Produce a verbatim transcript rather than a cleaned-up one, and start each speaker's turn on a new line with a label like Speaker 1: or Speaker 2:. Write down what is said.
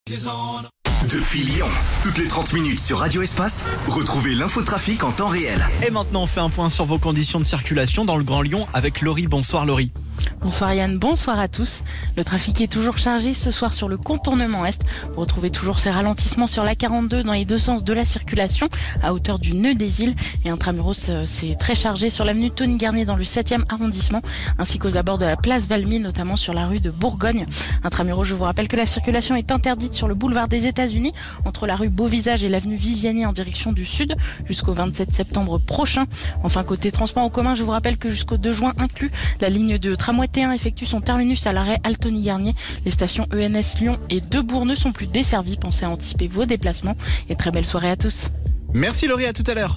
Speaker 1: Depuis Lyon, toutes les trente minutes sur Radio Espace, retrouvez l'infotrafic en temps réel.
Speaker 2: Et maintenant, on fait un point sur vos conditions de circulation dans le Grand Lyon avec Laurie. Bonsoir Laurie.
Speaker 3: Bonsoir Yann, bonsoir à tous. Le trafic est toujours chargé ce soir sur le contournement Est. Vous retrouvez toujours ces ralentissements sur l'A quarante-deux dans les deux sens de la circulation à hauteur du nœud des îles. Et intramuros, c'est très chargé sur l'avenue Tony Garnier dans le septième arrondissement ainsi qu'aux abords de la place Valmy, notamment sur la rue de Bourgogne. Intramuros, je vous rappelle que la circulation est interdite sur le boulevard des États-Unis entre la rue Beauvisage et l'avenue Viviani en direction du sud jusqu'au vingt-sept septembre prochain. Enfin, côté transport en commun, je vous rappelle que jusqu'au deux juin inclus, la ligne de tramway T un effectue son terminus à l'arrêt Altony-Garnier. Les stations E N S Lyon et de Bourg ne sont plus desservies. Pensez à anticiper vos déplacements et très belle soirée à tous.
Speaker 2: Merci Laurie, à tout à l'heure.